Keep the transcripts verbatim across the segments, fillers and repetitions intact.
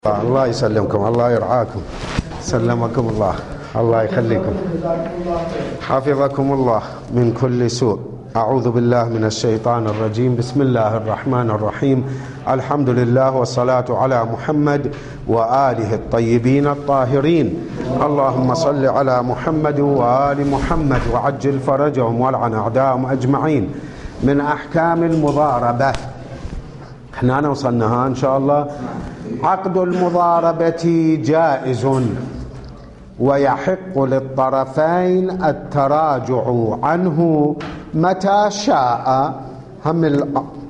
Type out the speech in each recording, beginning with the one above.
الله يسلمكم، الله يرعاكم، سلمكم الله، الله يخليكم، حفظكم الله من كل سوء. أعوذ بالله من الشيطان الرجيم. بسم الله الرحمن الرحيم. الحمد لله والصلاة على محمد وآله الطيبين الطاهرين. اللهم صل على محمد وآل محمد وعجل فرجهم والعن أعداءهم أجمعين. من أحكام المضاربة احنا وصلناها إن شاء الله. عقد المضاربة جائز ويحق للطرفين التراجع عنه متى شاء. هم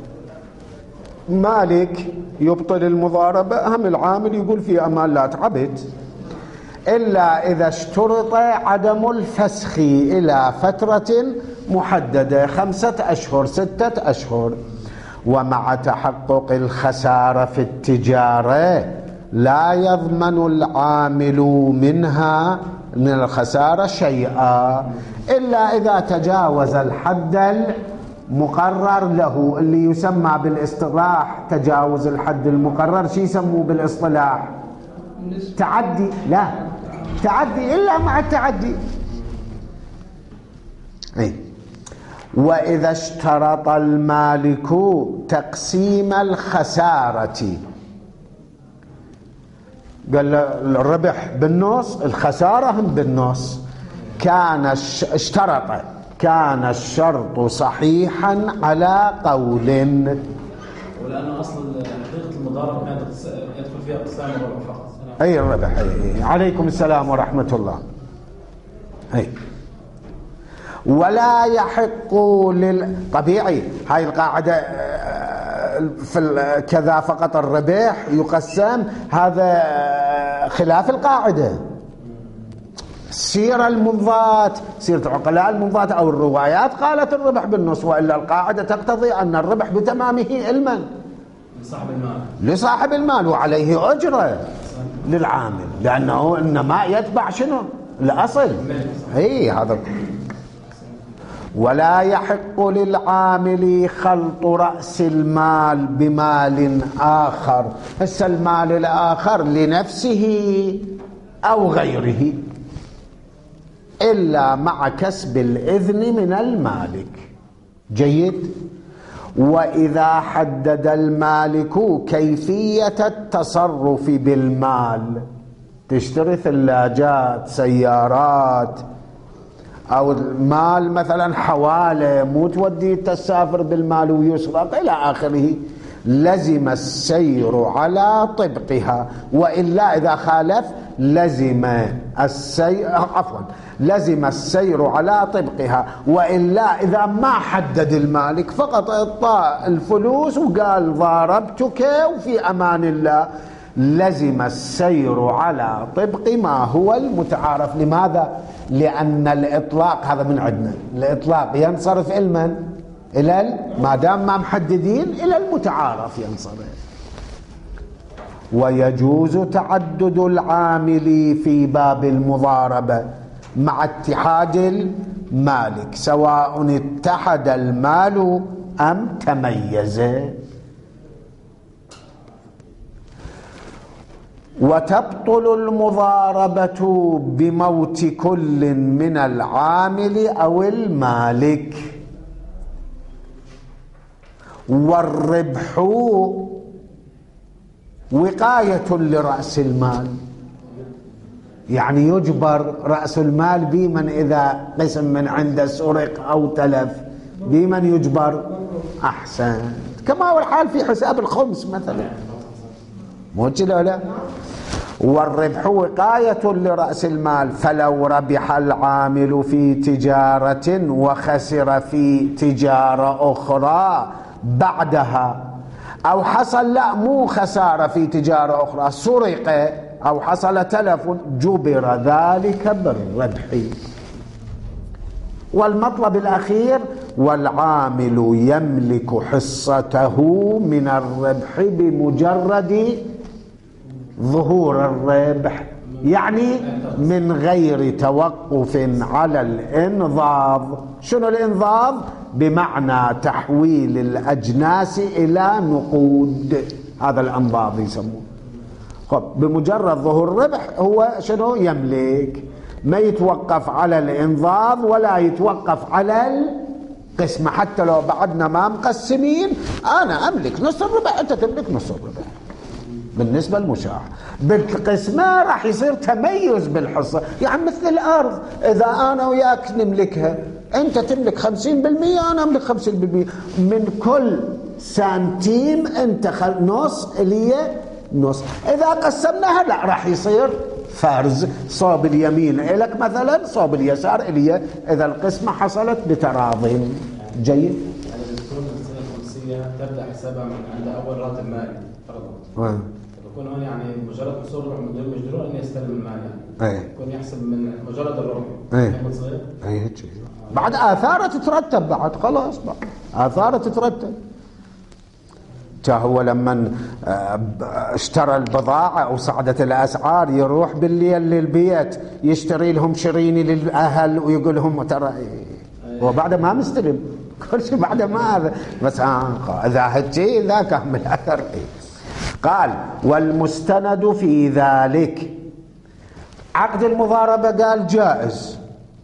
المالك يبطل المضاربة، هم العامل يقول في أمان لا تعبد، إلا إذا اشترط عدم الفسخ إلى فترة محددة، خمسة أشهر ستة أشهر. ومع تحقق الخسارة في التجارة لا يضمن العامل منها من الخسارة شيئا إلا إذا تجاوز الحد المقرر له، اللي يسمى بالاصطلاح تجاوز الحد المقرر. شو يسموه بالاصطلاح؟ تعدي. لا، تعدي إلا مع التعدي. أي. وإذا اشترط المالك تقسيم الخسارة، قال الربح بالنص الخسارة هم بالنص، كان اشترط كان الشرط صحيحا على قول. ولأنه أصل حقيقة المضاربة ما يدخل فيها قسام الربح فقط. أي الربح. أي. عليكم السلام ورحمة الله. أي. ولا يحق لل طبيعي هاي القاعدة في كذا فقط الربح يقسم، هذا خلاف القاعدة. السيرة المنضات، سيرة عقلاء المنضات أو الروايات قالت الربح بالنص، وإلا القاعدة تقتضي أن الربح بتمامه علما لصاحب المال لصاحب المال وعليه أجرة للعامل، لأنه إنما يتبع شنو؟ الأصل. أي هذا. ولا يحق للعامل خلط رأس المال بمال آخر، هسه المال الآخر لنفسه أو غيره، إلا مع كسب الإذن من المالك. جيد. وإذا حدد المالك كيفية التصرف بالمال، تشتري ثلاجات سيارات أو المال مثلا حوالة، مو تودي تسافر بالمال ويسرق إلى آخره، لزم السير على طبقها، وإلا إذا خالف لزم السير عفوا لزم السير على طبقها، وإلا إذا ما حدد المالك فقط اعطى الفلوس وقال ضاربتك وفي أمان الله، لزم السير على طبق ما هو المتعارف. لماذا؟ لأن الإطلاق هذا من عندنا، الإطلاق ينصرف إلى إلى ما دام ما محددين إلى المتعارف ينصرف. ويجوز تعدد العامل في باب المضاربة مع اتحاد المالك، سواء اتحد المال أم تميز. وتبطل المضاربة بموت كل من العامل أو المالك. والربح وقاية لرأس المال، يعني يجبر رأس المال بمن إذا قسم من عنده سرق أو تلف، بمن يجبر؟ أحسن، كما هو الحال في حساب الخمس مثلا، مو كده لا؟ والربح وقاية لرأس المال، فلو ربح العامل في تجارة وخسر في تجارة أخرى بعدها، أو حصل لا مو خسارة في تجارة أخرى، سرق أو حصل تلف، جبر ذلك بالربح. والمطلب الأخير: والعامل يملك حصته من الربح بمجرد ظهور الربح، يعني من غير توقف على الانضاض. شنو الانضاض؟ بمعنى تحويل الأجناس إلى نقود، هذا الانضاض يسموه. خب بمجرد ظهور الربح هو شنو يملك، ما يتوقف على الإنضاض ولا يتوقف على القسمة. حتى لو بعدنا ما مقسمين أنا أملك نص الربح أنت تملك نص الربح بالنسبة للمشاع. بالقسمة راح يصير تميز بالحصة، يعني مثل الأرض إذا أنا وياك نملكها أنت تملك خمسين بالمئة أنا أملك خمسين بالمئة من كل سنتيم أنت خل... نص إلي نص. إذا قسمناها لا راح يصير فرز، صوب اليمين إلك مثلا صوب اليسار إلي إذا القسمة حصلت بتراض. جيد. يعني بتكون السنة الخمسية تبدأ حسابها من عند أول راتب مالي فرضا. بكون هون يعني مجرد وصول الربح من دون مجرور أن يستلم المال يعني. أي. يكون يحسب من مجرد الربح. أي. أي هيك. بعد آثاره تترتب بعد خلاص بعد آثاره تترتب. هو لما اشترى البضاعة أو صعدت الأسعار يروح بالليل للبيت يشتري لهم شريني للأهل ويقول لهم ترى وبعد ما مستلم كل شيء بعد ما هذا بس آه إذا هجي إذا كامل أثر. قال والمستند في ذلك عقد المضاربة قال جائز،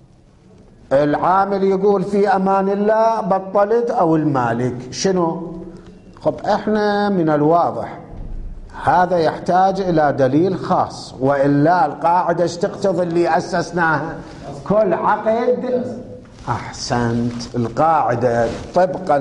العامل يقول في أمان الله بطلت أو المالك شنو؟ خب احنا من الواضح هذا يحتاج الى دليل خاص، وإلا القاعدة ايش تقتضي اللي اسسناها؟ كل عقد احسنت القاعدة طبقا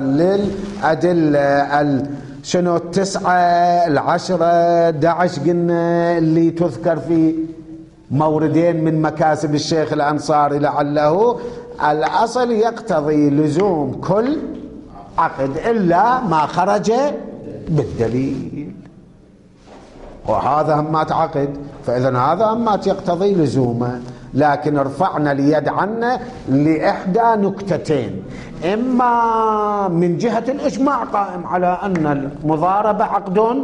للأدلة شنو التسعة العشرة دعش قلنا اللي تذكر في موردين من مكاسب الشيخ الأنصاري لعله الأصل يقتضي لزوم كل عقد إلا ما خرج بالدليل، وهذا همات عقد فإذن هذا همات يقتضي لزومه. لكن رفعنا اليد عنه لإحدى نكتتين، إما من جهة الإجماع قائم على أن المضاربة عقد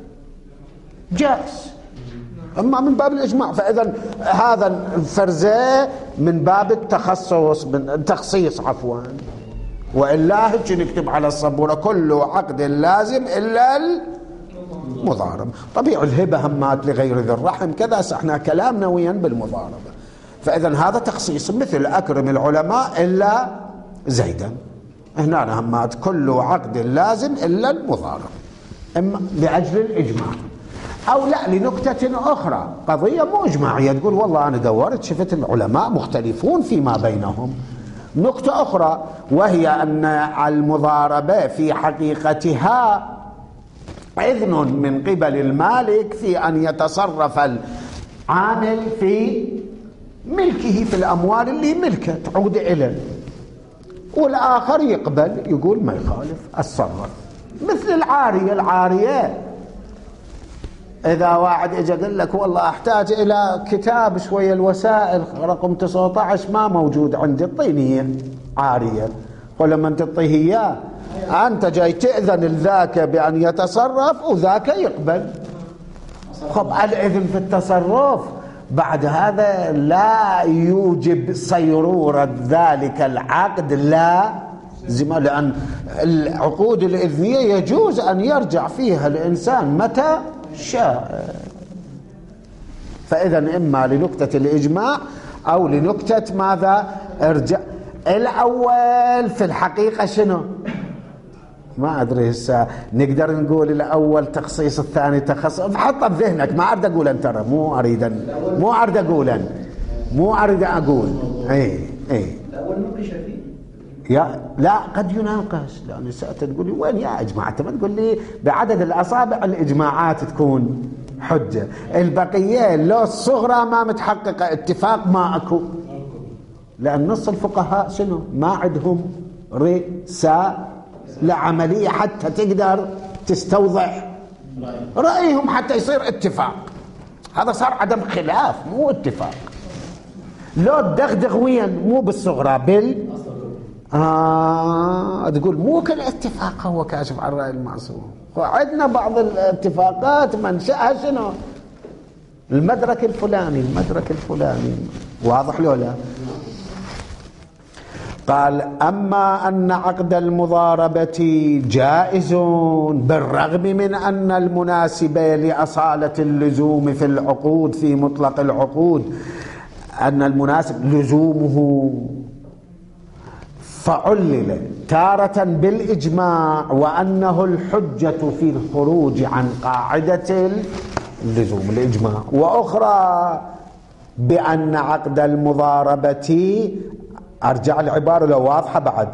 جائز، أما من باب الإجماع فإذن هذا الفرزة من باب التخصص من التخصيص عفوا. وإلا هيك نكتب على الصبورة كل عقد لازم إلا المضاربة. طبيعي الهبة همات لغير ذي الرحم كذا، احنا كلامنا ويا بالمضاربة. فإذا هذا تخصيص مثل أكرم العلماء إلا زيدا، هنا همات كل عقد لازم إلا المضاربة، إما لأجل الإجماع أو لا لنكتة أخرى قضية مو إجماعية تقول والله أنا دورت شفت العلماء مختلفون فيما بينهم. نقطة أخرى وهي أن المضاربة في حقيقتها إذن من قبل المالك في أن يتصرف العامل في ملكه في الأموال اللي ملكه تعود إليه، والآخر يقبل يقول ما يخالف الصرف. مثل العارية، العارية إذا واحد إجا قال لك والله أحتاج إلى كتاب شوية الوسائل رقم تسعة عشر ما موجود عندي اعطيني عارية، ولما تعطيه إياه أنت جاي تأذن الذاك بأن يتصرف وذاك يقبل. خب الإذن في التصرف بعد هذا لا يوجب صيرورة ذلك العقد لا زما، لأن العقود الإذنية يجوز أن يرجع فيها الإنسان متى شاء. فإذا إما لنكتة الإجماع أو لنكتة ماذا ارجع. الأول في الحقيقة شنو ما أدري هسه نقدر نقول الأول تخصيص الثاني تخصص، حطه بذهنك ما أريد أقول أن ترى مو أريد مو أريد أقول أن مو أريد أقول أي أي الأول نقش فيه يا لا قد يناقش، لأن سأت تقول لي وين يا إجماع، ما تقول لي بعدد الأصابع الإجماعات تكون حجة، البقية لو الصغرى ما متحققة اتفاق ما أكو، لأن نص الفقهاء شنو ما عندهم رسالة لعملية حتى تقدر تستوضح رأيهم حتى يصير اتفاق. هذا صار عدم خلاف مو اتفاق. لو الدغدغ وين مو بالصغرى بال آه تقول مو كل اتفاق هو كاشف عن الرأي المعصوم، وعندنا بعض الاتفاقات منشأها شنو المدرك الفلاني المدرك الفلاني. واضح لو لا؟ قال أما أن عقد المضاربة جائز بالرغم من أن المناسب لأصالة اللزوم في العقود في مطلق العقود أن المناسب لزومه، فعلل تارة بالإجماع وأنه الحجة في الخروج عن قاعدة اللزوم الإجماع، وأخرى بأن عقد المضاربة، أرجع العبارة لو واضحة بعد،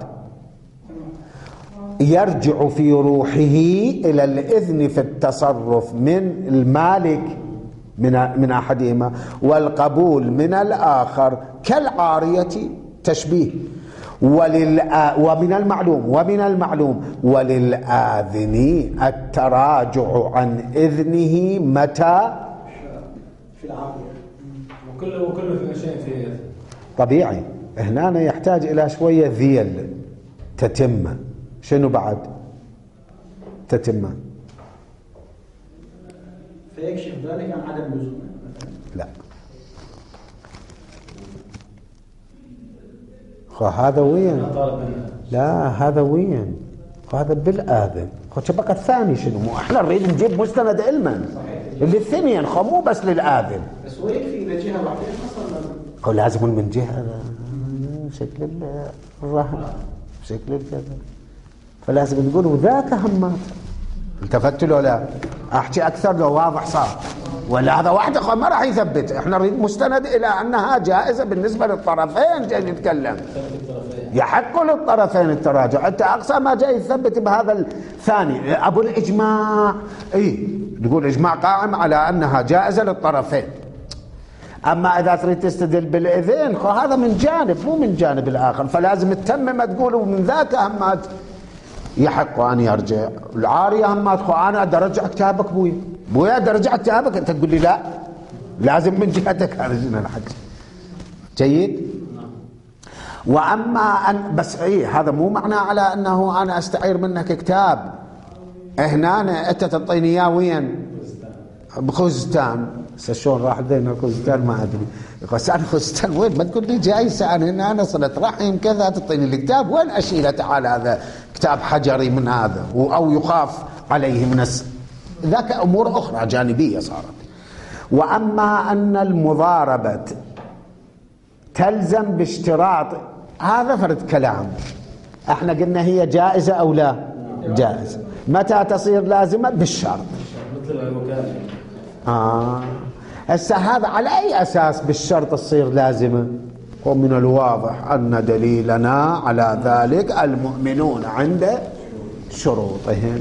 يرجع في روحه إلى الإذن في التصرف من المالك من من أحدهما والقبول من الآخر كالعارية تشبيه، وللآ ومن المعلوم ومن المعلوم وللآذن التراجع عن إذنه متى في العارية، وكله وكله في شيء في طبيعي. هنا يحتاج إلى شوية ذيل تتمة. شنو بعد تتمة؟ فيكشف ذلك عن عدم لزومه. لا، هذا وين؟ لا هذا وين؟ هذا بالآذن. خو بقى الثاني شنو؟ مو احنا نريد نجيب مستند علما للاثنين، خو مو بس للآذن. بس هو يكفي إذا جهة واحدة خو لازم من جهة شكل الرهن شكل الكذا، فلازم نقول وذاك همات. التفت له؟ لا احكي اكثر لو واضح صار، ولا هذا واحد ما راح يثبت. احنا نريد مستند الى انها جائزه بالنسبه للطرفين. جاي نتكلم يحق للطرفين التراجع. انت اقصى ما جاي يثبت بهذا الثاني ابو الاجماع، اي نقول اجماع قائم على انها جائزه للطرفين. اما اذا تريد تستدل بالاذن هذا من جانب مو من جانب الاخر، فلازم تتمم تقول ومن ذاك همات يحق ان يرجع. العاريه همات خو انا ارجع كتابك بويا بويا ارجع كتابك، انت تقول لي لا لازم من جهتك ارجعنا الحق. جيد. واما ان بس اي هذا مو معنى على انه انا استعير منك كتاب هنا انت تعطيني اياه وين؟ بخوزستان. شلون راح لنا خوزستان ما ادري. يقول انا خوزستان وين؟ ما تقول لي جايسه انا هنا انا صلت رحم كذا تعطيني الكتاب وين اشيله؟ تعال هذا كتاب حجري من هذا او يخاف عليه من الس... ذاك امور اخرى جانبيه صارت. واما ان المضاربه تلزم باشتراط، هذا فرد كلام. احنا قلنا هي جائزه او لا؟ جائزه. متى تصير لازمه؟ بالشرط. مثل الوكاله. آه هسه هذا على أي أساس بالشرط تصير لازمة؟ ومن الواضح أن دليلنا على ذلك المؤمنون عند شروطهم.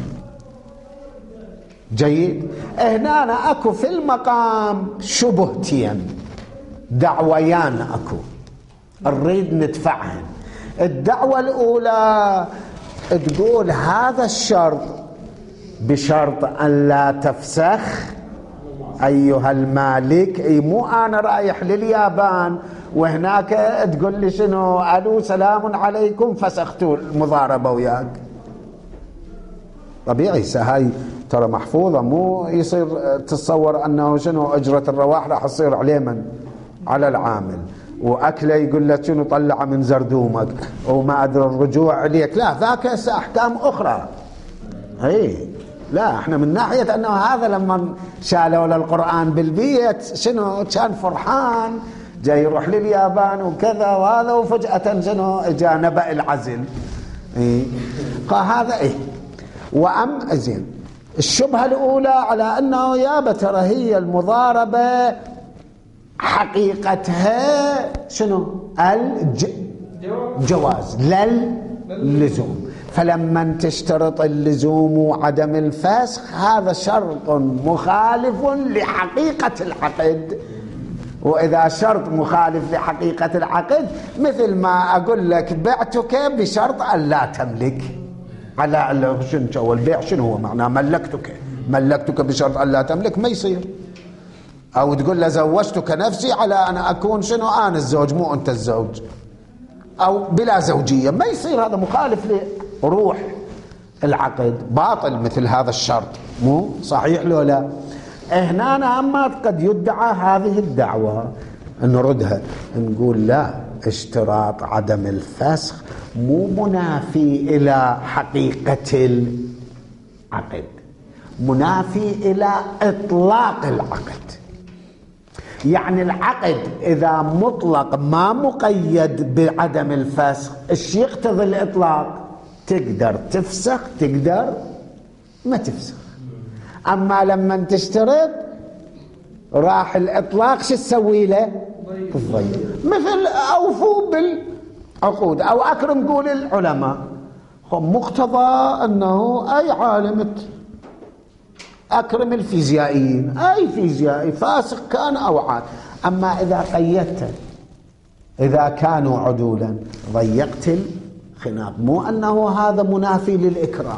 جيد. هنا أكو في المقام شبهتين دعويان أكو نريد ندفعهن. الدعوة الأولى تقول هذا الشرط بشرط أن لا تفسخ أيها المالك. اي مو أنا رايح لليابان وهناك تقول لي شنو ألو سلام عليكم فسختوا المضاربة وياك. طبيعي هاي ترى محفوظة، مو يصير تتصور أنه شنو أجرة الرواح راح تصير عليه من؟ على العامل. وأكله يقول لك شنو طلع من زردومك وما أدري الرجوع عليك. لا ذاك أحكام أخرى. اي لا احنا من ناحية انه هذا لما شالوا للقرآن بالبيت شنو كان فرحان جاي يروح لليابان وكذا وهذا وفجأة شنو جاء نبأ العزل. ايه هذا ايه. وأم زين الشبهة الأولى على أنه يابا ترى هي المضاربة حقيقتها شنو؟ الجواز للزوم. فلما تشترط اللزوم وعدم الفسخ هذا شرط مخالف لحقيقة العقد. وإذا شرط مخالف لحقيقة العقد مثل ما أقول لك بعتك بشرط أن لا تملك. على شنو البيع شنو هو معناه؟ ملكتك ملكتك بشرط أن لا تملك ما يصير. أو تقول له زوجتك نفسي على أن أكون شنو أنا الزوج مو أنت الزوج، أو بلا زوجية ما يصير. هذا مخالف لروح العقد، باطل مثل هذا الشرط. مو صحيح لو لا؟ هنا أما قد يدعى هذه الدعوة نردها نقول لا، اشتراط عدم الفسخ مو منافي إلى حقيقة العقد، منافي إلى إطلاق العقد. يعني العقد إذا مطلق ما مقيد بعدم الفسخ، إيش يقتضي الإطلاق؟ تقدر تفسخ تقدر ما تفسخ. أما لما تشترط راح الإطلاق شو تسوي له؟ تضيع. مثل أوفوا بالعقود أو أكرم قول العلماء، مقتضى أنه أي عالم أكرم الفيزيائيين، أي فيزيائي فاسق كان أو عاد. أما إذا قيدت إذا كانوا عدولا ضيقت الخناق، مو أنه هذا منافي للإكرام.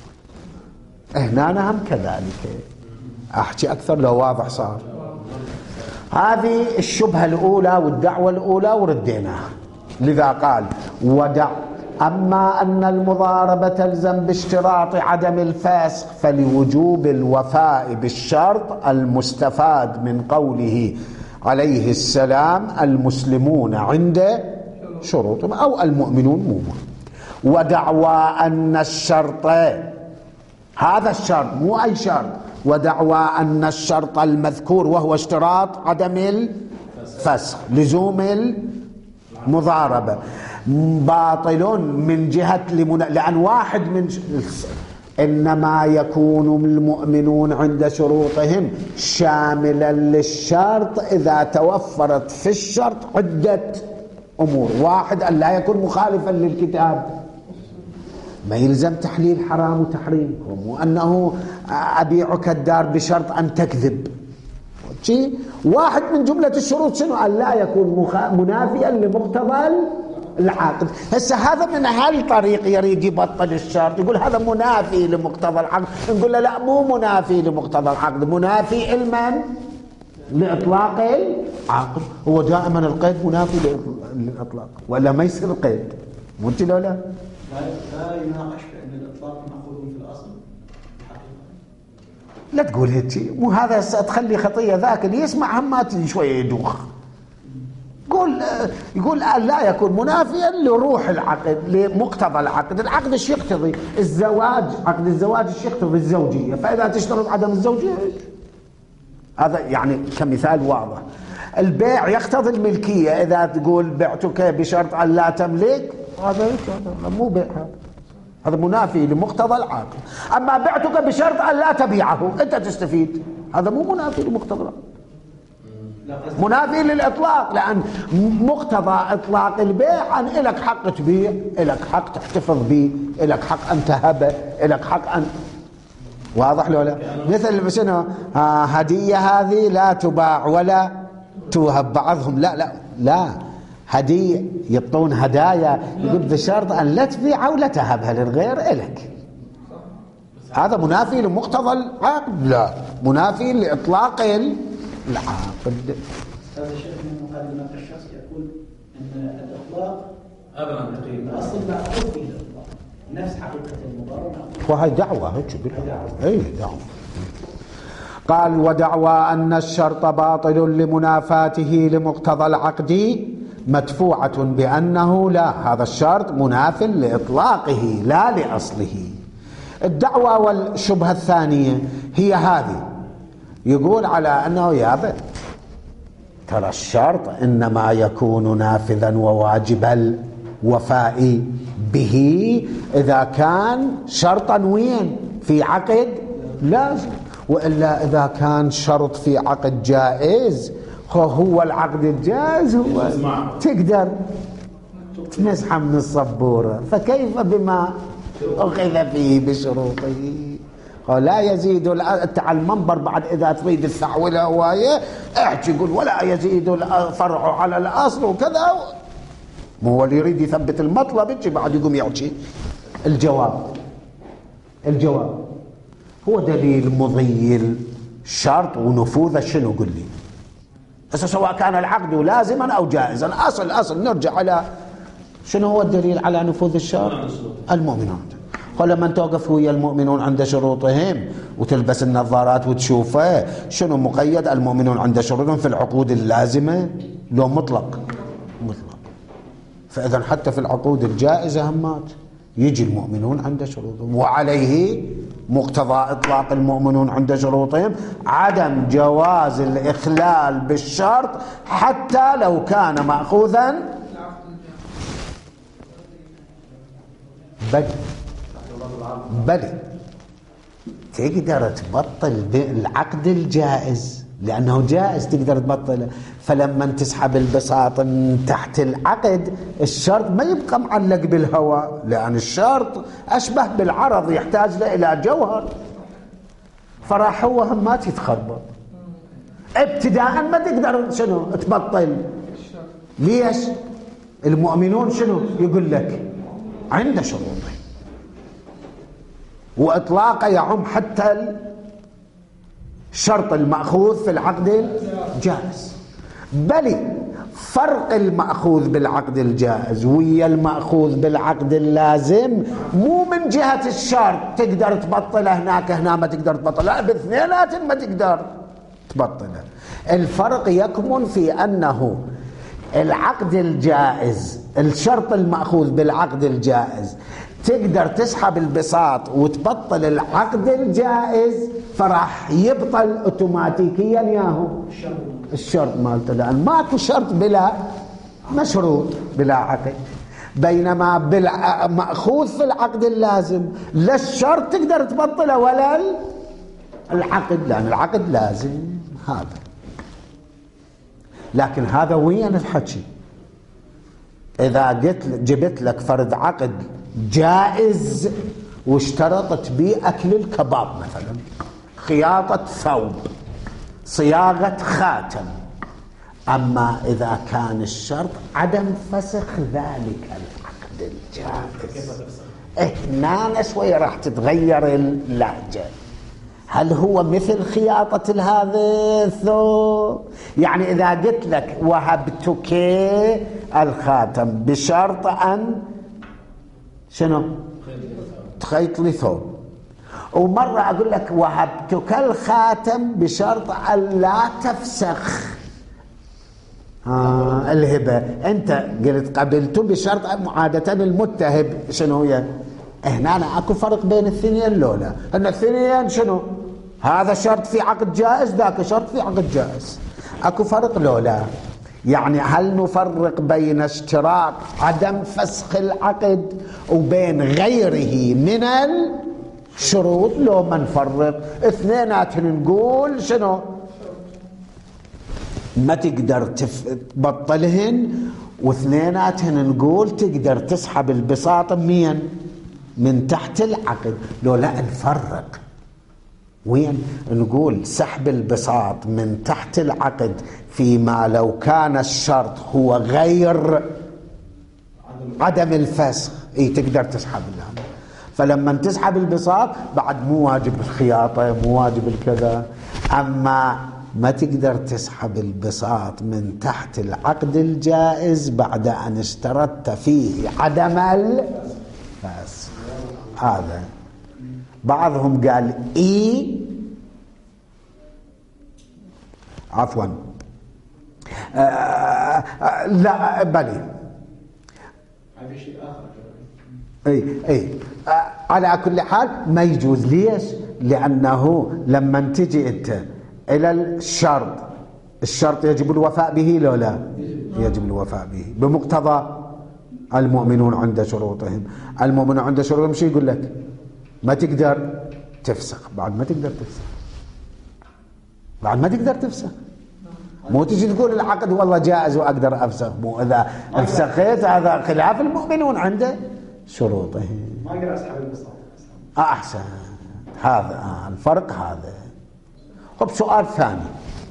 هنا هم كذلك. أحكي أكثر لو واضح صار. هذه الشبهة الأولى والدعوة الأولى ورديناها. لذا قال ودع أما أن المضاربة تلزم باشتراط عدم الفسخ فلوجوب الوفاء بالشرط المستفاد من قوله عليه السلام المسلمون عند شروطهم أو المؤمنون مومون. ودعوى أن الشرط، هذا الشرط مو أي شرط، ودعوى أن الشرط المذكور وهو اشتراط عدم الفسخ لزوم المضاربة باطل من جهة لمن... لأن واحد من إنما يكون المؤمنون عند شروطهم شاملا للشرط إذا توفرت في الشرط عدة أمور. واحد أن لا يكون مخالفا للكتاب، ما يلزم تحليل حرام وتحريمكم، وأنه أبيعك الدار بشرط أن تكذب. واحد من جملة الشروط شنو؟ أن لا يكون منافيا لمقتضى العقد. هسه هذا من هالطريق يريد يبطل الشرط، يقول هذا منافي لمقتضى العقد. نقول له لا، مو منافي لمقتضى العقد، منافي علما لإطلاق العقد. هو دائما القيد منافي للإطلاق، ولا ما يصير القيد؟ مو انت لا لا لا يناقش بأن الإطلاق مأخوذ في الأصل. لا تقول هيك، مو هذا تخلي خطية ذاك اللي يسمع همات شوية يدوخ. يقول يقول لا يكون منافيا لروح العقد لمقتضى العقد. العقد ايش يقتضي؟ الزواج، عقد الزواج ايش يقتضي؟ الزوجية. فإذا تشترط عدم الزوجية، هذا يعني كمثال واضح. البيع يقتضي الملكية، إذا تقول بعتك بشرط أن لا تملك، هذا مو بيع، هذا هذا منافي لمقتضى العقد. أما بعتك بشرط أن لا تبيعه أنت تستفيد، هذا مو منافي لمقتضى العقد، منافي للإطلاق. لأن مقتضى إطلاق البيع أن إلك حق تبيع، إلك حق تحتفظ به، إلك حق أن تهبه، إلك حق أن، واضح له لا؟ مثل شنو؟ آه هدية هذه لا تباع ولا توهب. بعضهم لا لا لا هدية يعطون هدايا يقول بشرط أن لا تبيعها ولا تهبها للغير إلك. هذا منافي لمقتضى العقد؟ لا، منافي لإطلاق العقد. هذا الشيخ من مقدمة الشخص يقول أن الإطلاق أبدا تقييم الأصل مأخوذ فيه الإطلاق، نفس حقيقة المضاربة. وهي دعوة هيك أي دعوة. قال ودعوى أن الشرط باطل لمنافاته لمقتضى العقد مدفوعة بأنه لا، هذا الشرط مناف لإطلاقه لا لأصله. الدعوة والشبهة الثانية هي هذه، يقول على أنه يابا ترى الشرط إنما يكون نافذا وواجب الوفاء به إذا كان شرطا وين في عقد لازم، وإلا إذا كان شرط في عقد جائز هو العقد الجائز هو تقدر تمسحه من الصبورة، فكيف بما أخذ فيه بشروطه؟ لا يزيد على المنبر بعد إذا تريد الثعوله هواية احكي يقول ولا يزيد الفرع على الأصل وكذا، مو هو اللي يريد يثبت المطلب يجي بعد يقوم يحكي. الجواب الجواب هو دليل مضي الشرط ونفوذه شنو؟ قل لي بس سواء كان العقد لازما أو جائزا، أصل أصل نرجع على شنو هو الدليل على نفوذ الشرط؟ المؤمنون. لما توقف ويا المؤمنون عند شروطهم وتلبس النظارات وتشوفه شنو مقيد؟ المؤمنون عند شروطهم في العقود اللازمة لو مطلق؟ مطلق. فإذا حتى في العقود الجائزة همات يجي المؤمنون عند شروطهم، وعليه مقتضى إطلاق المؤمنون عند شروطهم عدم جواز الإخلال بالشرط حتى لو كان مأخوذا بل بل تقدر تبطل العقد الجائز لأنه جائز تقدر تبطله. فلما تسحب البساط من تحت العقد الشرط ما يبقى معلق بالهواء، لأن الشرط أشبه بالعرض يحتاج له إلى جوهر، فراح هو همات يتخربط ابتداء ما تقدر شنو تبطل. ليش؟ المؤمنون شنو يقول لك عند شروطه، وإطلاقه يعم حتى الشرط المأخوذ في العقد الجائز. بل فرق المأخوذ بالعقد الجائز ويا المأخوذ بالعقد اللازم مو من جهة الشرط تقدر تبطله هناك هنا ما تقدر تبطله، لا باثنينات ما تقدر تبطله. الفرق يكمن في أنه العقد الجائز الشرط المأخوذ بالعقد الجائز تقدر تسحب البساط وتبطل العقد الجائز، فراح يبطل اوتوماتيكيا ياهو الشرط مالته، لأن ماكو شرط بلا مشروط بلا عقد. بينما بالمأخوذ في العقد اللازم لا الشرط تقدر تبطله ولا العقد، لأن العقد لازم. هذا لكن هذا وين الحكي؟ إذا قلت جبت لك فرد عقد جائز واشترطت به أكل الكباب مثلا، خياطة ثوب، صياغة خاتم، أما إذا كان الشرط عدم فسخ ذلك العقد الجائز، هنا شوية راح تتغير اللهجة. هل هو مثل خياطة هذا الثوب؟ يعني إذا قلت لك وهبتك الخاتم بشرط أن شنو تخيط لي ثوب، ومرة أقول لك وهبتك الخاتم بشرط أن لا تفسخ آه الهبة، أنت قلت قبلته بشرط عادة المتهب شنو هي؟ هنا أنا أكو فرق بين الاثنين لولا أن الاثنين شنو؟ هذا شرط في عقد جائز ذاك شرط في عقد جائز، أكو فرق لولا. يعني هل نفرق بين اشتراط عدم فسخ العقد وبين غيره من الشروط؟ لو ما نفرق اثنيناتهم نقول شنو ما تقدر تبطلهن، واثنيناتهم نقول تقدر تسحب البساط مين من تحت العقد. لو لا نفرق وين نقول سحب البساط من تحت العقد فيما لو كان الشرط هو غير عدم الفسخ اي تقدر تسحب لها. فلما تسحب البساط بعد مو واجب الخياطة مو واجب الكذا، اما ما تقدر تسحب البساط من تحت العقد الجائز بعد ان اشترطت فيه عدم الفسخ. هذا بعضهم قال اي عفوا آه آه لا بلي هذا شيء اخر. اي اي آه على كل حال ما يجوز. ليش؟ لانه لما تجي انت الى الشرط، الشرط يجب الوفاء به لو لا يجب الوفاء به بمقتضى المؤمنون عند شروطهم. المؤمنون عند شروطهم شو يقول لك؟ ما تقدر تفسخ. بعد ما تقدر تفسخ بعد ما تقدر تفسخ مو تجي تقول العقد والله جائز واقدر افسخ. مو اذا فسخت هذا خلاف المؤمنون عند شروطهم. ما اقدر اسحب البساط. احسن. هذا آه الفرق هذا. طب سؤال ثاني،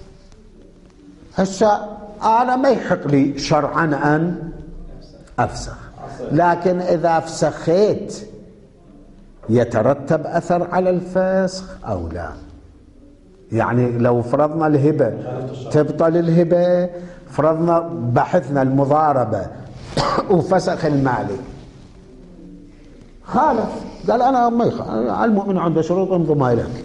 هسه انا ما يحق لي شرعا ان افسخ، لكن اذا فسخت يترتب اثر على الفسخ او لا؟ يعني لو فرضنا الهبه تبطل الهبه، فرضنا بحثنا المضاربه وفسخ المالك، خالف قال انا ما يخ... المؤمن عنده شروط انظم لك،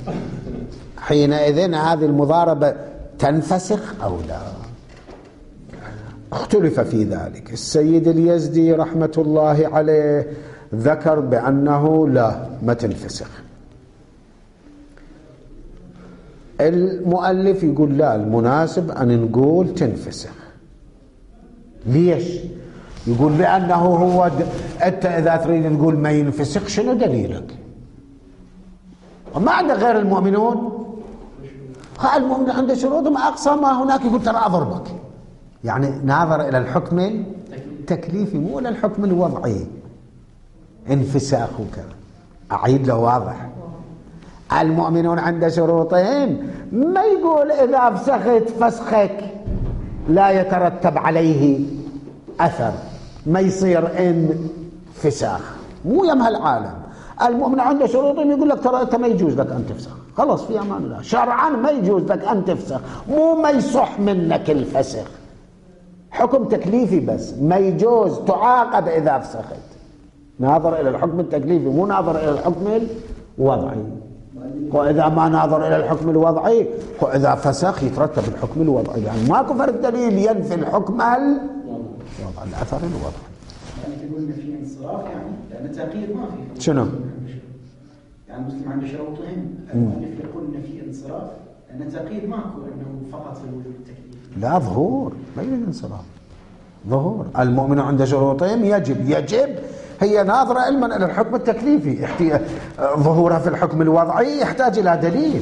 حينئذ هذه المضاربه تنفسخ او لا؟ اختلف في ذلك. السيد اليزدي رحمة الله عليه ذكر بأنه لا، ما تنفسخ. المؤلف يقول لا، المناسب أن نقول تنفسخ. ليش؟ يقول لأنه هو د... أنت إذا تريد تقول ما ينفسخ شنو دليلك؟ وما عنده غير المؤمنون. قال المؤمن عنده شروط، ما أقصى ما هناك يقول ترى أضربك. يعني ناظر إلى الحكم التكليفي مو إلى الحكم الوضعي. انفساخ وكذا. أعيد له واضح. المؤمنون عنده شروطين، ما يقول إذا فسخت فسخك لا يترتب عليه أثر، ما يصير انفساخ، مو يم هالعالم. المؤمن عنده شروطين يقول لك ترى أنت ما يجوز لك أن تفسخ، خلاص في أمان الله، شرعا ما يجوز لك أن تفسخ، مو ما يصح منك الفسخ، حكم تكليفي بس، ما يجوز تعاقب إذا فسخت. ناظر إلى الحكم التكليفي مو ناظر إلى الحكم الوضعي. وإذا ما ناظر إلى الحكم الوضعي، وإذا فسخ يترتب الحكم الوضعي، يعني ماكو فرق دليل ينفي الحكم الوضعي، الأثر الوضعي. يعني تقول إن في انصراف، يعني لأن التقييد ما في. شنو؟ يعني المسلم عنده شروطين، المؤلف يقول إن في انصراف، لأن التقييد ماكو إنه فقط في الوجود التكليفي. لا، ظهور، ما يوجد انصراف، ظهور. المؤمن عنده شروطين يجب يجب هي ناظرة علما إلى الحكم التكليفي، ظهورها في الحكم الوضعي يحتاج إلى دليل.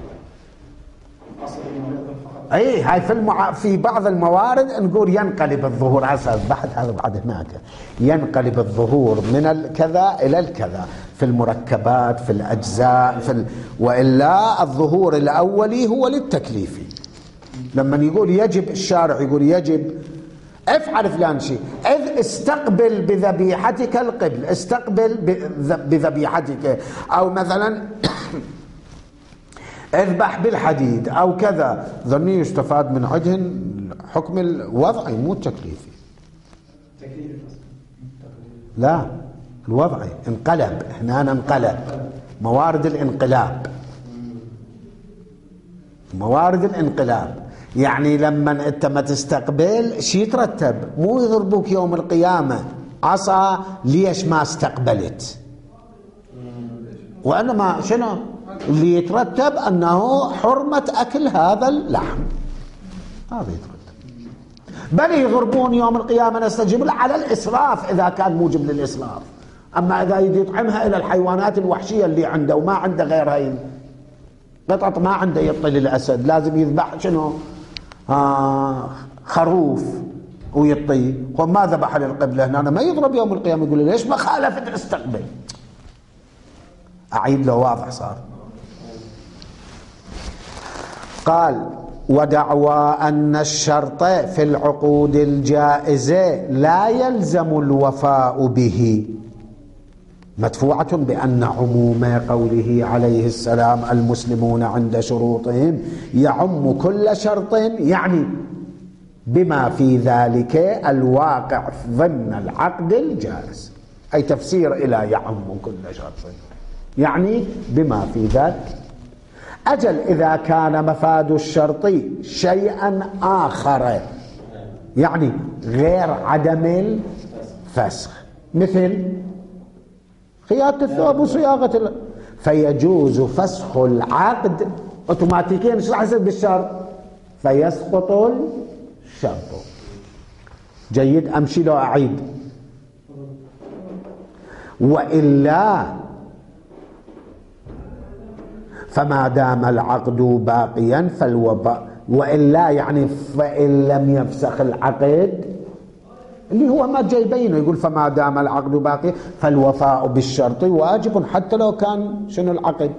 أي هاي في المع... في بعض الموارد نقول ينقلب الظهور على أساس بحث، هذا بعد هناك ينقلب الظهور من الكذا إلى الكذا في المركبات، في الأجزاء، في ال... وإلا الظهور الأولي هو للتكليفي. لما يقول يجب، الشارع يقول يجب افعل فلان شيء، إذ استقبل بذبيحتك القبل، استقبل بذبيحتك، أو مثلا اذبح بالحديد أو كذا، ظني يستفاد من عدهن حكم الوضعي مو التكليفي. لا، الوضعي انقلب، هنا انقلب، موارد الانقلاب، موارد الانقلاب. يعني لما انت ما تستقبل شي يترتب، مو يضربوك يوم القيامة عصا ليش ما استقبلت، وانما شنو اللي يترتب انه حرمة اكل هذا اللحم، هذا يترتب. بل يضربون يوم القيامة نستجيب له على الاسراف اذا كان موجب للاسراف. اما اذا يجي يطعمها الى الحيوانات الوحشية اللي عنده وما عنده غيرها، قطعة ما عنده يطي للاسد، لازم يذبح شنو آه خروف ويطي، وما ذبح للقبلة هنا، ما يضرب يوم القيامة يقول ليش ما خالفت استقبل. أعيد له واضح صار. قال ودعوى أن الشرط في العقود الجائزة لا يلزم الوفاء به مدفوعة بأن عموم قوله عليه السلام المسلمون عند شروطهم يعم كل شرط، يعني بما في ذلك الواقع ضمن العقد الجائز، أي تفسير إلى يعم كل شرط، يعني بما في ذلك. أجل إذا كان مفاد الشرط شيئا آخر، يعني غير عدم الفسخ، مثل خياطة الثوب وصياغة ال... فيجوز فسخ العقد اوتوماتيكيا، مش راح يصير بالشرط، فيسقط الشرط. جيد، امشي له اعيد. والا فما دام العقد باقيا فالوفاء، والا يعني فان لم يفسخ العقد اللي هو ما جاي يبينه، يقول فما دام العقد باقي فالوفاء بالشرط واجب، حتى لو كان شنو العقد،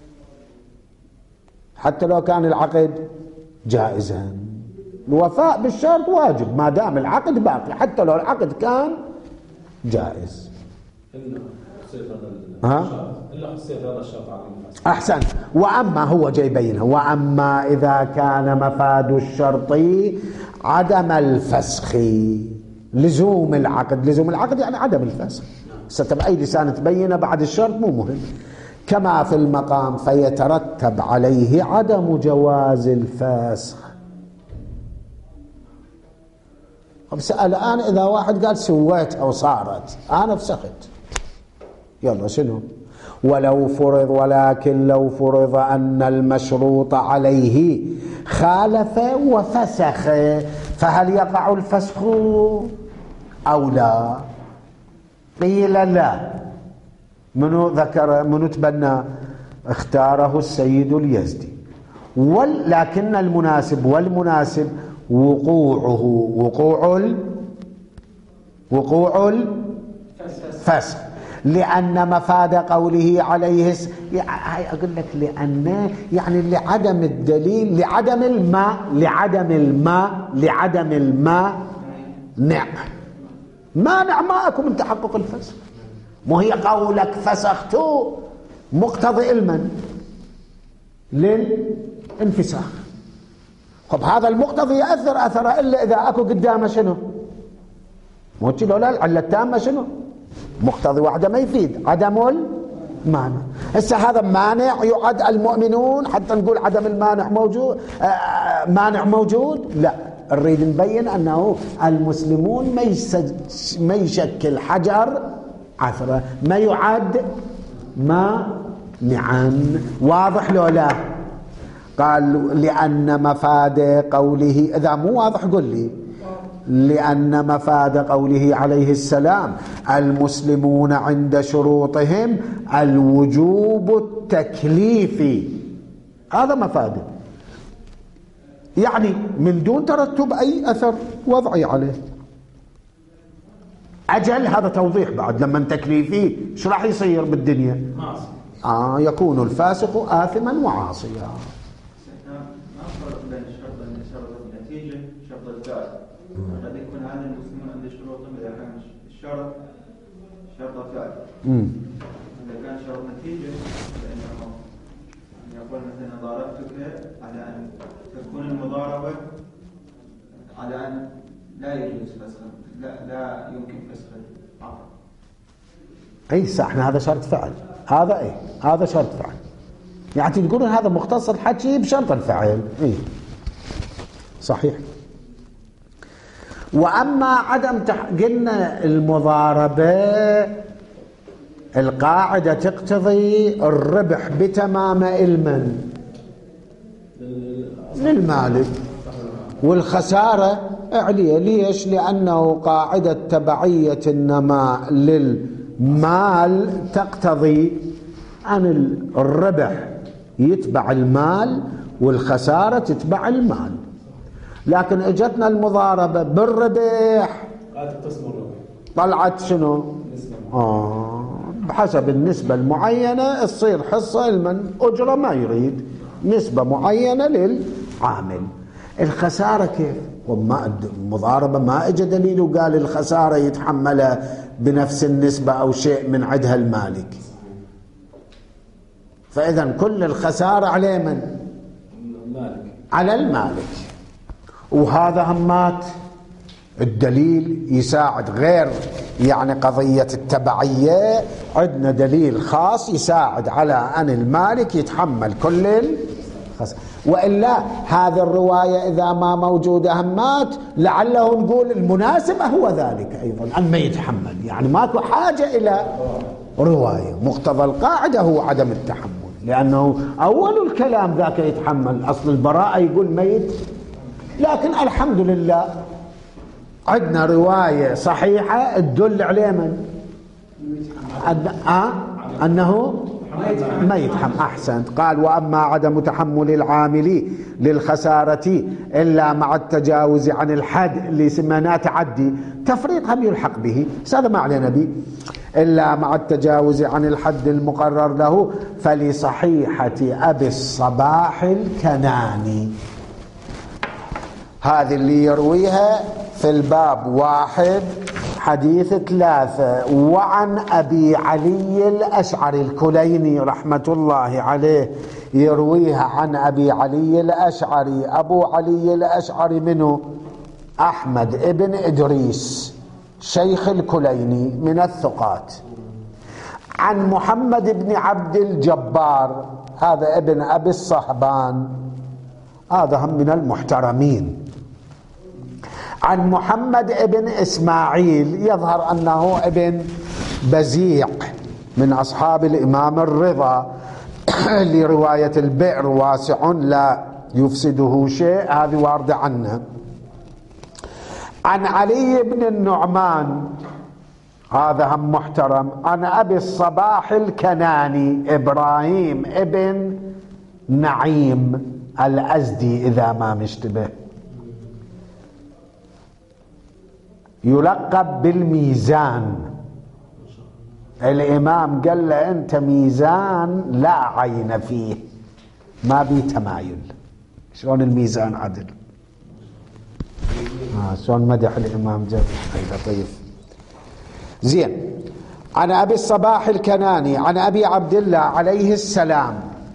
حتى لو كان العقد جائزا، الوفاء بالشرط واجب ما دام العقد باقي، حتى لو العقد كان جائز. ها؟ إلا خصيت هذا الشرط على المفسد. أحسن. وأما هو جاي يبينه، وأما إذا كان مفاد الشرط عدم الفسخ، لزوم العقد، لزوم العقد يعني عدم الفسخ، ستبقى أي لسان تبينه بعد الشرط مو مهم، كما في المقام فيترتب عليه عدم جواز الفسخ. بس الآن إذا واحد قال سويت أو صارت أنا فسخت، يلا شنو؟ ولو فرض ولكن لو فرض أن المشروط عليه خالف وفسخ فهل يقع الفسخ أو لا؟ قيل لا. منو ذكر منو تبنى؟ اختاره السيد اليزدي. ولكن المناسب والمناسب وقوعه وقوع ال وقوع الفسخ، لأن مفاد قوله عليه س... هاي أقول لك لأن يعني لعدم الدليل، لعدم الماء لعدم الماء لعدم الماء نع مانع ماءكم من تحقق الفسخ. مو هي قولك فسختوا مقتضي المن للانفساخ. خب هذا المقتضي يأثر أثر إلا إذا أكو قدامه شنو؟ مو تشيلوا لا العلة التامة شنو؟ مقتضي واحدة ما يفيد عدم المانع. هسه هذا مانع يعد المؤمنون حتى نقول عدم المانع موجود آه مانع موجود؟ لا، نريد نبين أنه المسلمون ما ما يشكل حجر عثرة، ما يعد مانعا. واضح لو لا؟ قال لأن مفاد قوله، إذا مو واضح قل لي. لأن مفاد قوله عليه السلام المسلمون عند شروطهم الوجوب التكليفي، هذا مفاده، يعني من دون ترتب أي أثر وضعي عليه. أجل هذا توضيح بعد، لما تكليفي ايش راح يصير بالدنيا؟ آه يكون الفاسق آثما وعاصيا. بين الشرط أن شرط النتيجة شرط الفعل، قد يكون هذا المسلمون عند شروطهم إذا كان الشرط شرط فعل، إذا كان شرط نتيجة فإنه يقول مثلا ضاربتك على أن تكون المضاربة على أن لا يجوز فسخ، لا لا يمكن فسخ العقد. أي صح، هذا شرط فعل، هذا أي هذا شرط فعل، يعني تقولون هذا مختص الحكي بشرط الفعل. إيه صحيح. وأما عدم قلنا المضاربة القاعدة تقتضي الربح بتمام المن للمالك، والخسارة عليه. ليش؟ لأنه قاعدة تبعية النماء للمال تقتضي أن الربح يتبع المال والخسارة تتبع المال. لكن اجتنا المضاربة بالربح طلعت شنو؟ آه بحسب النسبة المعينة تصير حصة المن أجرة ما يريد، نسبة معينة للعامل. الخسارة كيف؟ وما المضاربة ما اجى دليل وقال الخسارة يتحملها بنفس النسبة أو شيء من عدها المالك. فإذا كل الخسارة على من؟ المالك. على المالك. وهذا همات الدليل يساعد، غير يعني قضية التبعية عندنا دليل خاص يساعد على أن المالك يتحمل كل الخسارة. وإلا هذه الرواية إذا ما موجودة همات لعله نقول المناسب هو ذلك أيضا أن ما يتحمل، يعني ماكو حاجة إلى رواية. مقتضى القاعدة هو عدم التحمل، لأنه أول الكلام ذاك يتحمل، أصل البراءة يقول ميت. لكن الحمد لله عندنا رواية صحيحة تدل عليه من؟ أه؟ أنه ما يتحمل. أحسنت. قال وأما عدم تحمل العامل للخسارة إلا مع التجاوز عن الحد اللي سميناه تعدي، تفريط هم يلحق به، هذا ما علينا به، إلا مع التجاوز عن الحد المقرر له، فلصحيحة أبي الصباح الكناني، هذه اللي يرويها في الباب واحد حديث ثلاثة. وعن أبي علي الأشعري الكليني رحمة الله عليه يرويها عن أبي علي الأشعري. أبو علي الأشعري منه؟ أحمد ابن إدريس شيخ الكليني من الثقات. عن محمد بن عبد الجبار، هذا ابن أبي الصهبان، هذا هم من المحترمين. عن محمد ابن إسماعيل، يظهر أنه ابن بزيع من أصحاب الإمام الرضا لرواية البئر واسع لا يفسده شيء، هذه واردة عنه. عن علي بن النعمان، هذا هم محترم، عن أبي الصباح الكناني إبراهيم ابن نعيم الأزدي إذا ما مشتبه، يلقب بالميزان. الإمام قال له أنت ميزان لا عين فيه، ما بي تمايل. شلون الميزان عدل؟ آه شلون مدح الإمام جاب هذا لطيف. زين. عن أبي الصباح الكناني عن أبي عبد الله عليه السلام: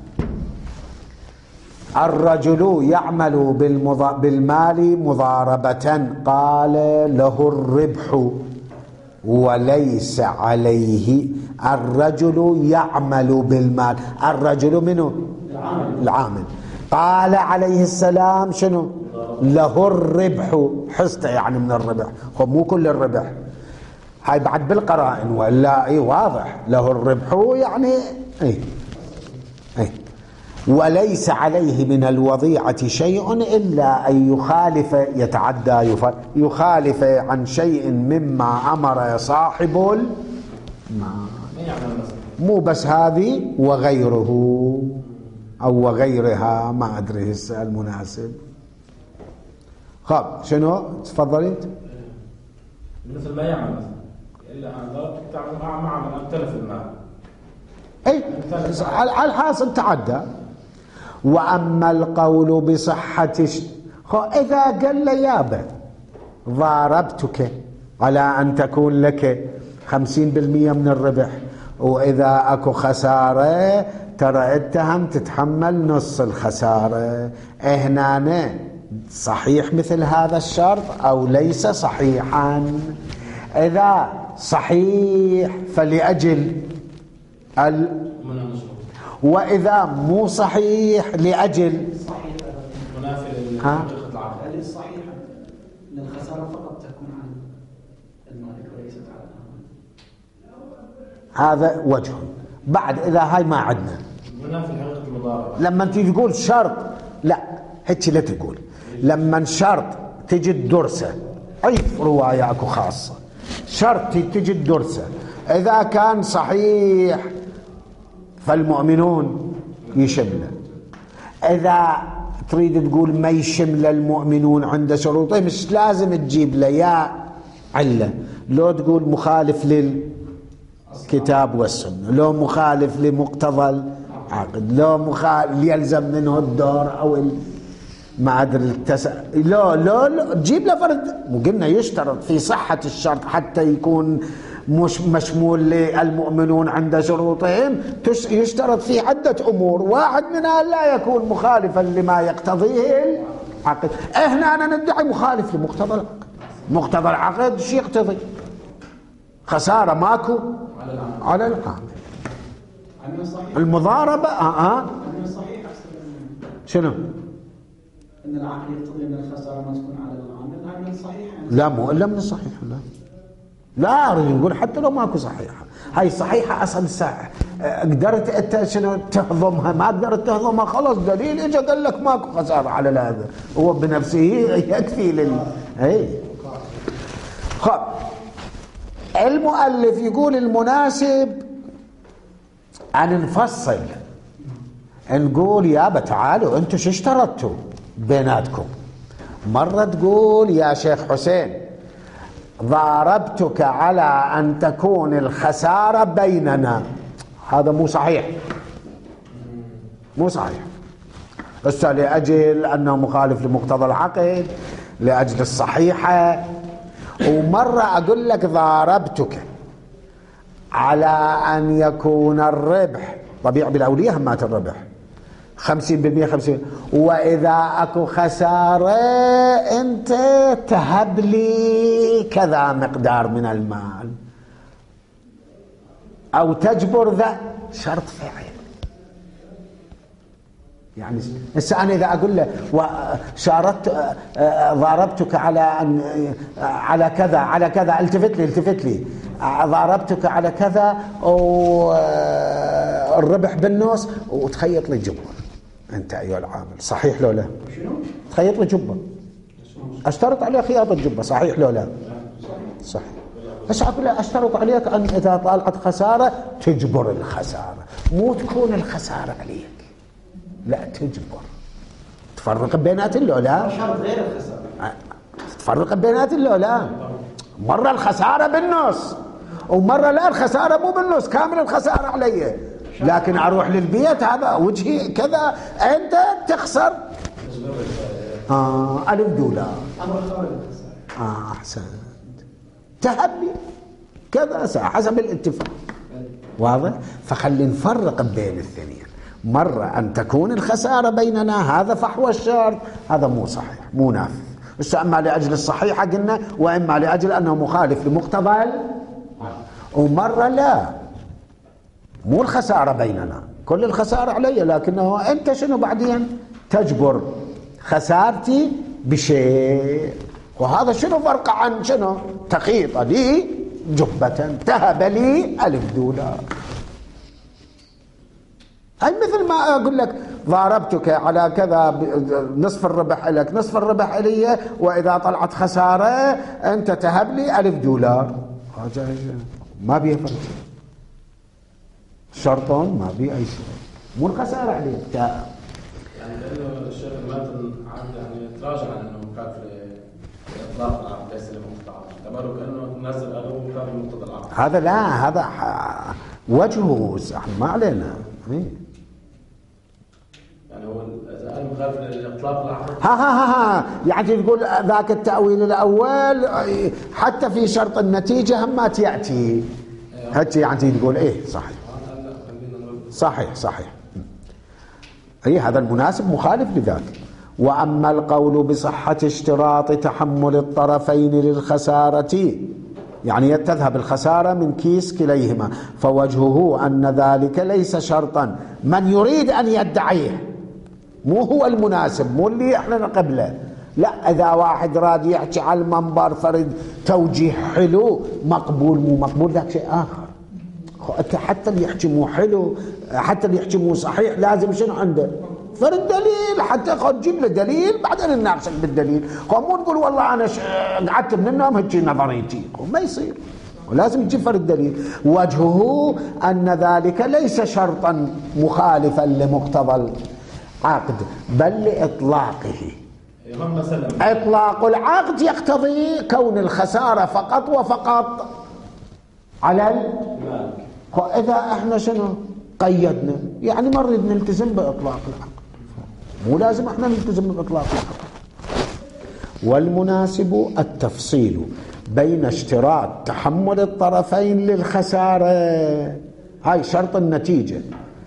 الرجل يعمل بالمال مضاربة قال له الربح وليس عليه. الرجل يعمل بالمال، الرجل منه العامل. قال عليه السلام شنو؟ له الربح، حصته يعني من الربح، هو مو كل الربح، هاي بعد بالقرائن، ولا اي واضح له الربح يعني اي اي. وليس عليه من الوضيعة شيء إلا أن يخالف، يتعدى يخالف عن شيء مما أمر صاحب المال، مو بس هذه وغيره أو وغيرها، ما أدري هسه المناسب. خب شنو تفضلت؟ مثل ما يعمل مثلا إلا أن ضربت تعمل مع عمل أمتلف المال، أي على الحاصل تعدى. وأما القول بصحة إذا قال لي يابا ضاربتك على أن تكون لك خمسين بالمئة من الربح، وإذا أكو خسارة ترى أنت هم تتحمل نص الخسارة، هنا صحيح مثل هذا الشرط أو ليس صحيحا؟ إذا صحيح فلأجل ال وإذا مو صحيح لأجل صحيح منافي للحقيقة العقل الصحيحة، أن الخسارة فقط تكون عن المالك وليست على الأمر. هذا وجه. بعد إذا هاي ما عندنا منافي الحقيقة المضاربة، لما تيجي تقول شرط لا هيك لا تقول. لما شرط تجي الدرسة، أي رواية أكو خاصة شرط تجي الدرسة، إذا كان صحيح فالمؤمنون يشمله. إذا تريد تقول ما يشمل المؤمنون عند شروطه، مش لازم تجيب له يا علة، لو تقول مخالف للكتاب والسنة، لو مخالف لمقتضى العقد، لو مخالف يلزم منه الدور أو ال... ما أدري التس... لو لو لو تجيب له فرد. وقلنا يشترط في صحة الشرط حتى يكون مش مشمول للمؤمنون عند شروطهم، يشترط في عدة أمور، واحد منها لا يكون مخالفا لما يقتضيه العقد. احنا أنا ندعي مخالف لمقتضى العقد، مقتضى العقد شو يقتضي؟ خسارة ماكو على العامل. المضاربة اه اه شنو؟ ان العقل يقتضي ان الخسارة ما تكون على العامل، هاي من صحيح؟ لا مو الا من الصحيح. لا لا اريد نقول حتى لو ماكو صحيحه، هاي صحيحه اصلا ساعة قدرت انت شنو تهضمها، ما قدرت تهضمها خلاص دليل اجى قال لك ماكو خساره على هذا، هو بنفسه يكفي لل اي. خب المؤلف يقول المناسب ان نفصل، نقول يابا تعالوا انتم شو اشترطتوا بيناتكم؟ مره تقول يا شيخ حسين ضاربتك على أن تكون الخسارة بيننا، هذا مو صحيح، مو صحيح. بس لأجل أنه مخالف لمقتضى العقد، لأجل الصحيحة. ومرة أقول لك ضاربتك على أن يكون الربح طبيعي بالأولية همات الربح خمسين بالمئة خمسين، وإذا أكو خسارة أنت تهب لي كذا مقدار من المال أو تجبر ذا، شرط فعل. يعني هسه أنا إذا أقول له شاركت ضاربتك على أن على كذا على كذا، التفت لي التفت لي ضاربتك على كذا والربح بالنص، وتخيط لي جبر أنت أيها العامل، صحيح لو لا؟ تخيط لي جبر، أشترط عليه خياطة جبة، صحيح لو لا؟ صحيح. بس أقول له أشترط عليك أن إذا طالعت خسارة تجبر الخسارة، مو تكون الخسارة عليك، لا تجبر، تفرق بينات اللولا، شرط غير الخسارة، تفرق بينات اللولا. مرة الخسارة بالنص ومرة لا، الخسارة مو بالنص، كامل الخسارة علي، لكن أروح للبيت هذا وجهي كذا، أنت تخسر آه ألف دولار. أمر خارج الخسارة. آه أحسنت، تهبي كذا حسب الاتفاق، واضح؟ فخلي نفرق بين الاثنين، مرة أن تكون الخسارة بيننا، هذا فحوى الشرط، هذا مو صحيح مو نافذ، بس أما لأجل الصحيحة قلنا، وإما لأجل أنه مخالف لمقتضى، ومرة لا، مو الخسارة بيننا، كل الخسارة علي، لكنه أنت شنو بعدين تجبر خسارتي بشيء، وهذا شنو فرق عن شنو تخيط لي جبة تهب لي ألف دولار. أي مثل ما أقول لك ضاربتك على كذا نصف الربح لك نصف الربح لي، وإذا طلعت خسارة أنت تهب لي ألف دولار، ما بيه فرق، شرطون ما بيه أي شيء، مو الخسارة عليك. يعني لأنه الشيخ الماتن يعني تراجع عن أنه كان في إطلاق العقد ليس لمقتضى، اعتبروا كأنه نزل أنه كان بمقتضى العقد. هذا لا، هذا وجهه ما علينا. يعني هو الآن مخالف لإطلاق العقد. ها ها ها ها يعني تقول ذاك التأويل الأول حتى في شرط النتيجة همات يأتي، هاتي يعني تقول إيه صحيح صحيح صحيح، أي هذا المناسب مخالف لذاك. وأما القول بصحة اشتراط تحمل الطرفين للخسارة، يعني تذهب الخسارة من كيس كليهما، فوجهه أن ذلك ليس شرطا من يريد أن يدعيه، مو هو المناسب، مو اللي احنا قبله، لا، إذا واحد راد يحكي على المنبر فرد توجيه حلو مقبول، مو مقبول ذاك شيء آخر. حتى اللي يحكي مو حلو، حتى اللي يحكي مو صحيح، لازم شنو عنده فرد دليل، حتى خد جيب له دليل بعدين نناقشك بالدليل، مو تقول والله أنا قعدت من النوم هيك نظريتي، ما يصير، ولازم يجيب فرد دليل. وجهه أن ذلك ليس شرطا مخالفا لمقتضى العقد، بل لإطلاقه. إطلاق العقد يقتضي كون الخسارة فقط وفقط على المالك. إذا احنا شنو قيدنا، يعني ما نريد نلتزم بإطلاق العقد، مو لازم احنا نلتزم بإطلاق العقد. والمناسب التفصيل بين اشتراط تحمل الطرفين للخسارة، هاي شرط النتيجة،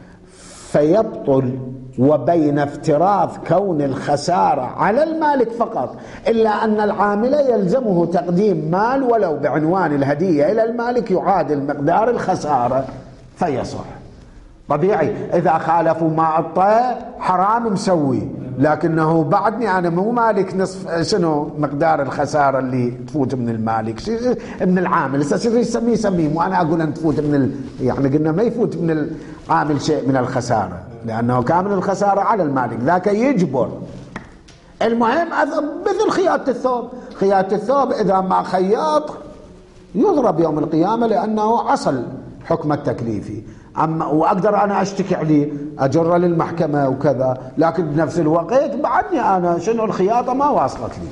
فيبطل، وبين افتراض كون الخسارة على المالك فقط، إلا أن العامل يلزمه تقديم مال ولو بعنوان الهدية إلى المالك يعادل مقدار الخسارة فيصح. طبيعي إذا خالفوا ما أعطاه حرام مسوي، لكنه بعدني أنا مو مالك نصف شنو مقدار الخسارة اللي تفوت من المالك من العامل، يصير يسميه يسميه، وأنا أقول أن تفوت من ال... يعني قلنا ما يفوت من العامل شيء من الخسارة، لأنه كامل الخسارة على المالك، ذاك يجبر. المهم مثل خياطة الثوب، خياطة الثوب إذا ما خياط يضرب يوم القيامة لأنه عصل حكم التكليفي، أما وأقدر أنا أشتكي عليه أجر للمحكمة وكذا، لكن بنفس الوقت بعدني أنا شنو الخياطة ما واصلت لي.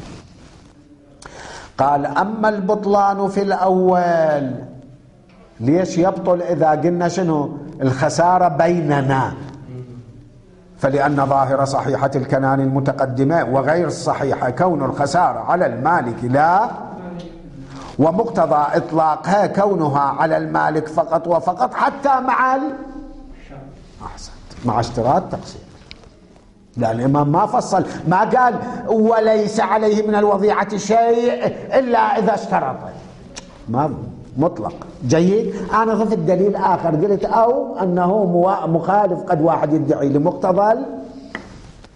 قال أما البطلان في الأول، ليش يبطل إذا قلنا شنو الخسارة بيننا؟ فلأن ظاهر صحيحة الكنان المتقدمة وغير الصحيحة كون الخسارة على المالك لا، ومقتضى إطلاقها كونها على المالك فقط وفقط، حتى مع ال... أحسنت، مع اشتراط تقسيم. لأن الإمام ما فصل، ما قال وليس عليه من الوضيعة شيء إلا إذا اشترط، ما مطلق. جيد، أنا ضفت دليل آخر قلت أو أنه مخالف، قد واحد يدعي لمقتضى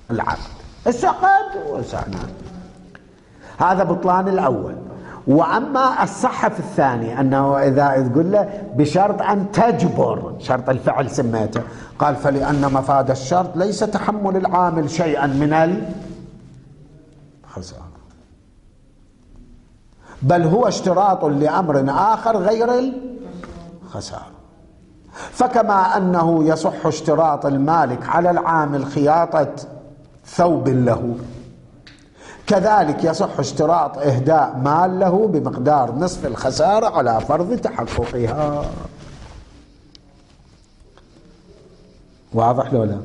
العقد السقط وسعنا. هذا بطلان الأول. وأما الصحف الثاني أنه إذا تقول له بشرط أن تجبر، شرط الفعل سميته، قال فلأن مفاد الشرط ليس تحمل العامل شيئا من الخسارة، بل هو اشتراط لأمر آخر غير الخسارة. فكما أنه يصح اشتراط المالك على العامل خياطة ثوب له، كذلك يصح اشتراط إهداء مال له بمقدار نصف الخسارة على فرض تحققها. واضح لو لا؟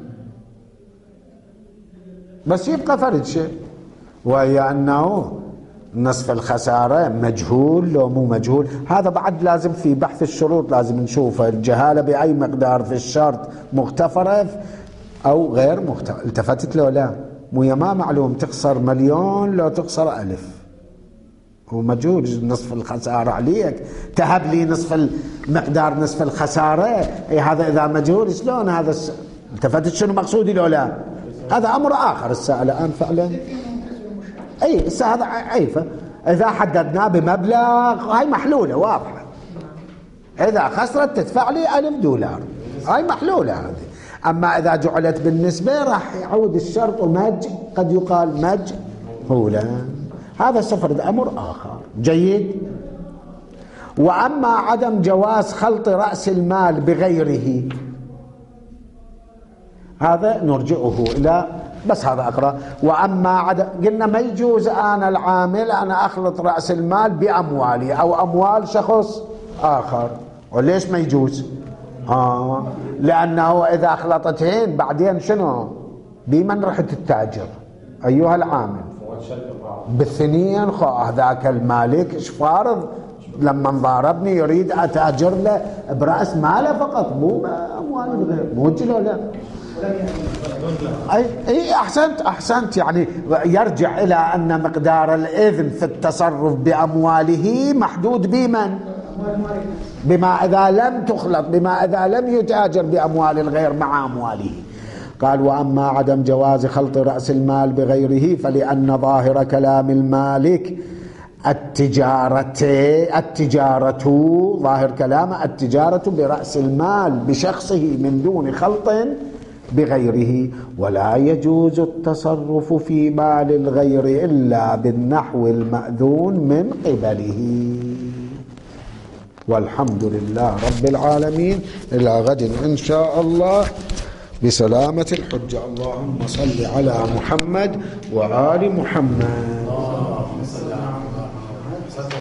بس يبقى فرد شيء، وهي أنه نصف الخسارة مجهول لو مو مجهول. هذا بعد لازم في بحث الشروط لازم نشوفه، الجهالة بأي مقدار في الشرط مغتفرة أو غير مغتفرة. التفتت لو لا؟ مو ما معلوم تخسر مليون لو تخسر ألف، هو مجهول نصف الخسارة عليك، تهب لي نصف المقدار نصف الخسارة، أي هذا إذا مجهول شلون هذا الس... التفتت شنو مقصودي لو لا؟ هذا أمر آخر السائل الآن فعلا. أي هذا عيفة إذا حددناه بمبلغ هاي محلولة واضحة، إذا خسرت تدفع لي ألف دولار هاي محلولة هذه. أما إذا جعلت بالنسبة راح يعود الشرط مج، قد يقال مجهولا، هذا سفر أمر آخر. جيد. وأما عدم جواز خلط رأس المال بغيره، هذا نرجعه إلى بس هذا أقرأ. وأما عدم، قلنا ما يجوز أنا العامل أنا أخلط رأس المال بأموالي أو أموال شخص آخر. وليش ما يجوز؟ آه لأنه إذا أخلطتهن بعدين شنو؟ بمن رحت التاجر أيها العامل بالثنين، خو ذاك المالك إيش فارض لما ضاربني يريد أتاجر له برأس ماله فقط مو أموال الغير. موجه ولا لا؟ أي, أي أحسنت أحسنت يعني يرجع إلى أن مقدار الإذن في التصرف بأمواله محدود بمن؟ بما إذا لم تخلط، بما إذا لم يتاجر بأموال الغير مع أمواله. قال وأما عدم جواز خلط رأس المال بغيره فلأن ظاهر كلام المالك التجارة التجارة ظاهر كلامه التجارة برأس المال بشخصه من دون خلط بغيره، ولا يجوز التصرف في مال الغير إلا بالنحو المأذون من قبله. والحمد لله رب العالمين، إلى غد إن شاء الله بسلامة الحجة. اللهم صل على محمد وآل محمد.